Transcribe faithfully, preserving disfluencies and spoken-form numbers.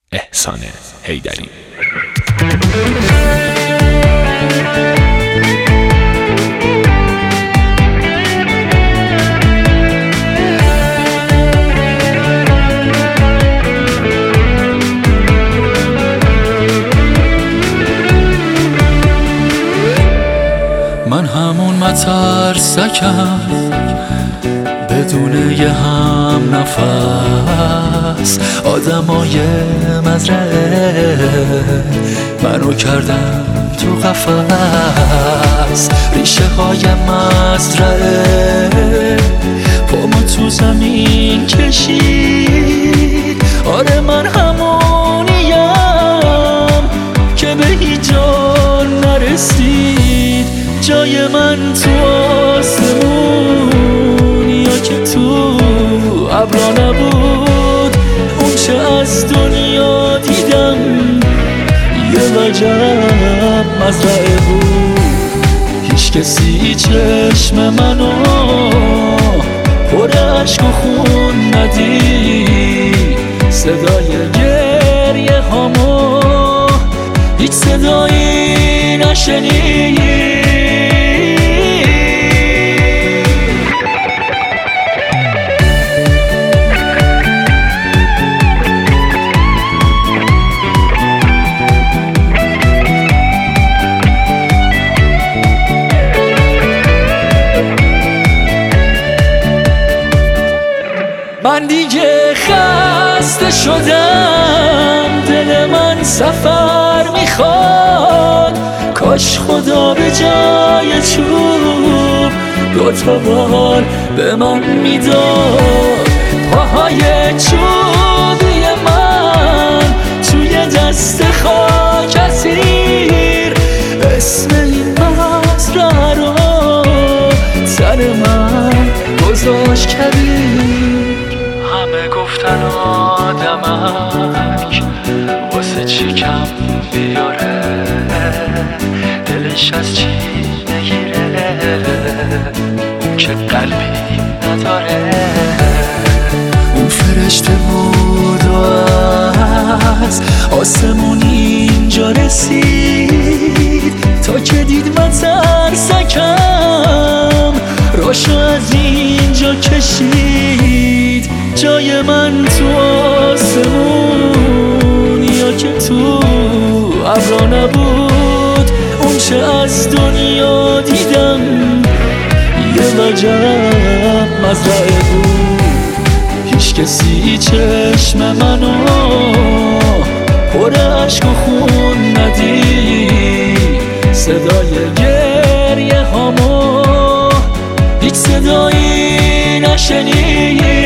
احسان حیدری. من همون مترسکم بدون یه هم نفس، آدمای مزرعه منو کردم تو قفس، ریشه های مزرعه پامو تو زمین کشید. آره من همونیم که به هیچ جا نرسید، جای من تو آسمون یا که تو ابرا نبود. اون چه از دنیا دیدم یه وجب مزرعه بود، هیچ کسی چشم منو پر عشق و خون ندید. صدای گریه هامو هیچ صدایی نشنید. من دیگه خسته شدم، دل من سفر میخواد. کاش خدا به جای چوب دوتا بال به من میداد. پاهای چوبی من توی دست خاک اسیر، اسم این مزرعه رو سر من گذاشت کبیر. همه گفتن آدمک واسه چی کم بیاره، دلش از چی نگیره، اون که قلبی نداره. اون فرشته بود و از آسمون اینجا رسید، تا که دید مترسکم راشو از اینجا کشید. جای من تو آسمون یا که تو ابرا نبود. اون چه از دنیا دیدم یه وجب مزرعه بود، هیچ کسی چشم منو پر عشق و خون ندید. صدای گریه هامو هیچ صدایی نشنید.